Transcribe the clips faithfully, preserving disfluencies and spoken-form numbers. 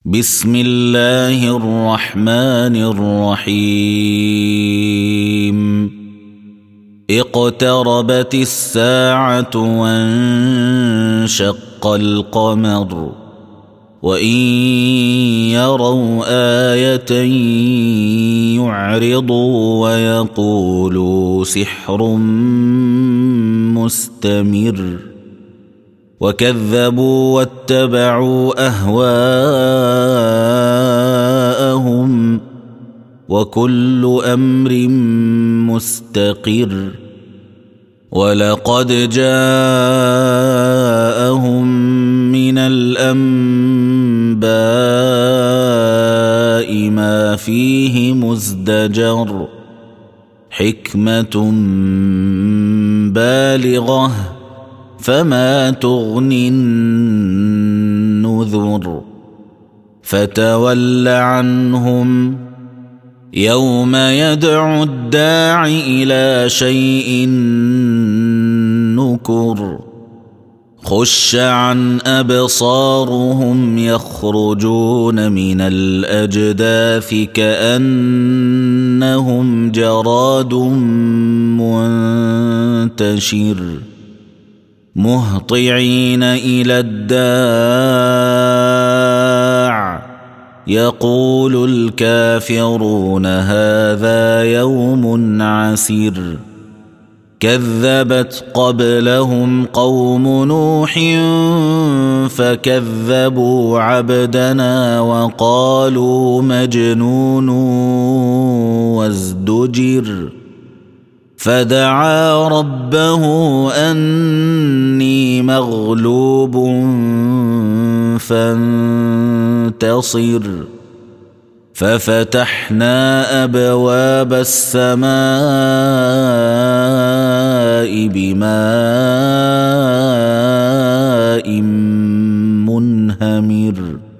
بسم الله الرحمن الرحيم اقتربت الساعة وانشق القمر وإن يروا آية يعرضوا ويقولوا سحر مستمر وكذبوا واتبعوا أهواءهم وكل أمر مستقر ولقد جاءهم من الأنباء ما فيه مزدجر حكمة بالغة فما تغني النذر فتول عنهم يوم يدعو الداع إلى شيء نكر خش عن أبصارهم يخرجون من الأجداث كأنهم جراد منتشر مهطعين إلى الداع يقول الكافرون هذا يوم عسير كذبت قبلهم قوم نوح فكذبوا عبدنا وقالوا مجنون وازدجر فدعا ربه أني مغلوب فانتصر ففتحنا أبواب السماء بماء منهمر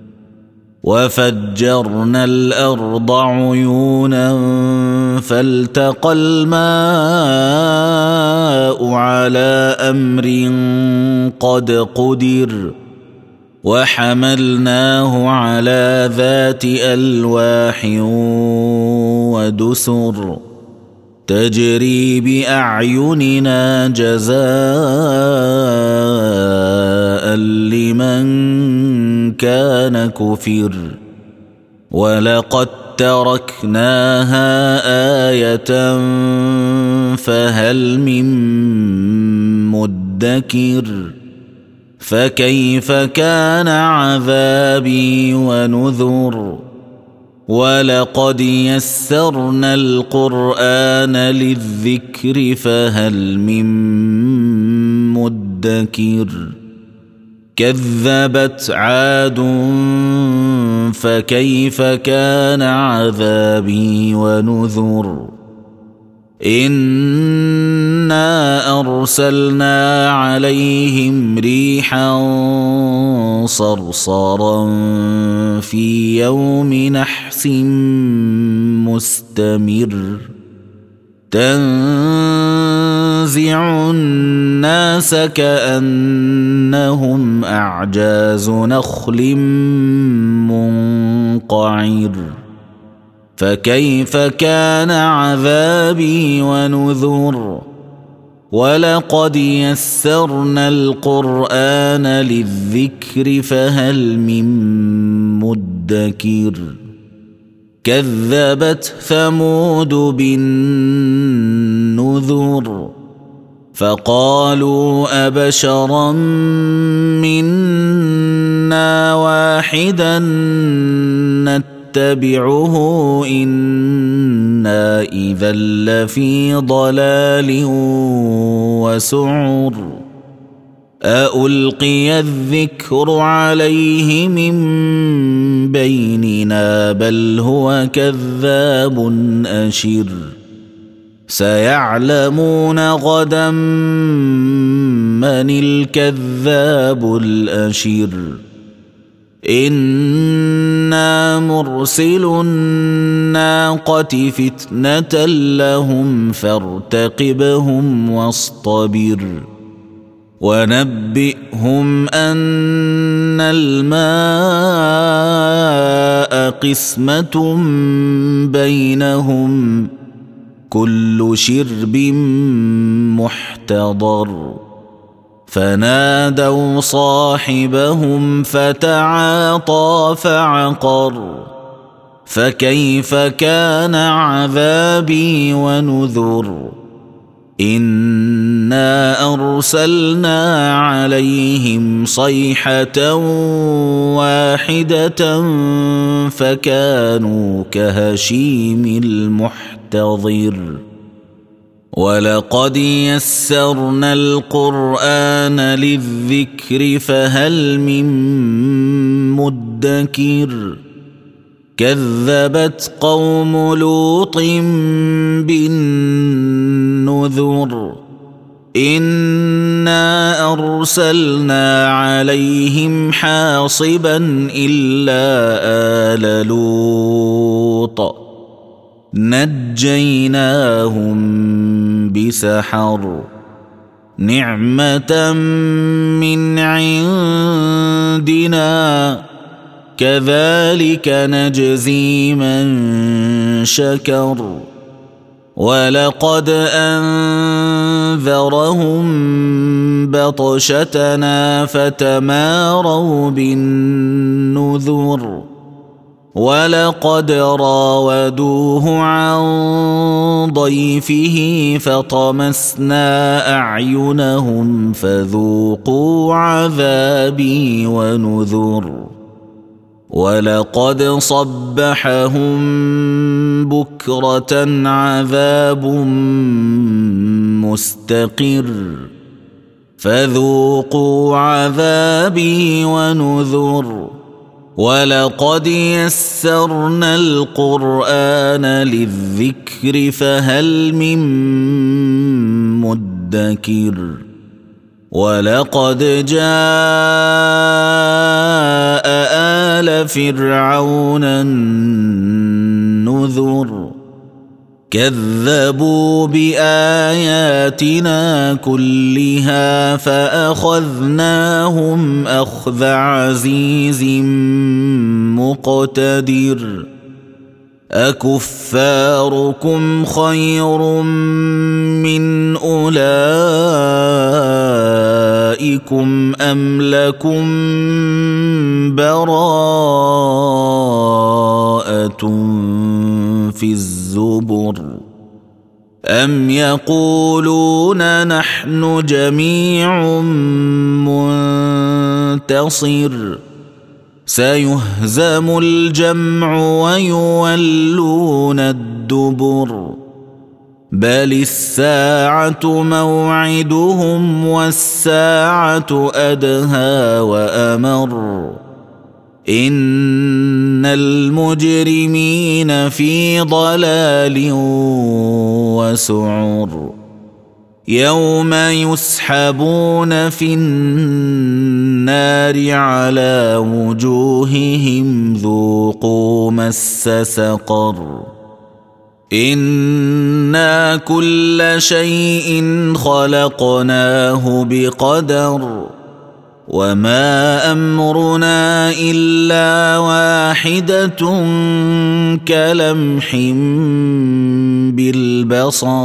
وفجرنا الأرض عيونا فالتقى الماء على أمر قد قدر وحملناه على ذات ألواح ودسر تجري بأعيننا جزاء لمن كان كفر ولقد تركناها آية فهل من مدكر فكيف كان عذابي ونذر ولقد يسرنا القرآن للذكر فهل من مدكر كذبت عاد فكيف كان عذابي ونذر إنا أرسلنا عليهم ريحا صرصرا في يوم نحس مستمر تنزع الناس كأنهم أعجاز نخل منقعر فكيف كان عذابي ونذر ولقد يسرنا القرآن للذكر فهل من مدكر كذبت ثمود بالنذر فقالوا أبشرا منا واحدا نتبعه إنا إذا لفي ضلال وسعر أألقي الذكر عليه من بيننا بل هو كذاب أشر سيعلمون غدا من الكذاب الأشر إنا مرسل الناقة فتنة لهم فارتقبهم واصطبر ونبئهم أن الماء قسمة بينهم كل شرب محتضر فنادوا صاحبهم فتعاطى فعقر فكيف كان عذابي ونذر إنا أرسلنا عليهم صيحة واحدة فكانوا كهشيم المحتضر ولقد يسرنا القرآن للذكر فهل من مدكر كذبت قوم لوط بالنذر إنا أرسلنا عليهم حاصبا إلا آل لوط نجيناهم بسحر نعمة من عندنا كذلك نجزي من شكر ولقد أنذرهم بطشتنا فتماروا بالنذر ولقد راودوه عن ضيفه فطمسنا أعينهم فذوقوا عذابي ونذر ولقد صبحهم بكرة عذاب مستقر فذوقوا عذابي ونذر ولقد يسرنا القرآن للذكر فهل من مدكر ولقد جاء آل فرعون النذر كذبوا بآياتنا كلها فأخذناهم أخذ عزيز مقتدر أكفاركم خير من أولئكم أم لكم براءة في الزبر أم يقولون نحن جميع منتصر سيهزم الجمع ويولون الدبر بل الساعة موعدهم والساعة أدهى وأمر إن المجرمين في ضلال وسعر يوم يسحبون في النار على وجوههم ذوقوا مس سقر إنا كل شيء خلقناه بقدر وما أمرنا إلا واحدة كلمح بالبصر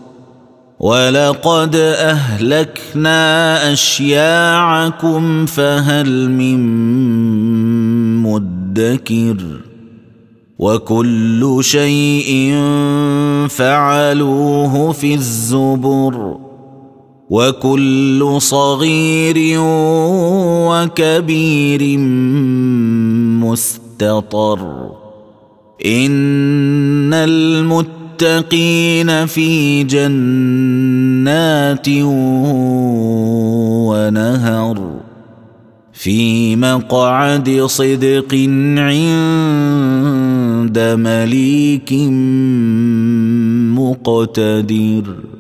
ولقد أهلكنا أشياعكم فهل من مدكر وكل شيء فعلوه في الزبر وكل صغير وكبير مستطر إن المتقين في جنات ونهر في مقعد صدق عند مليك مقتدر.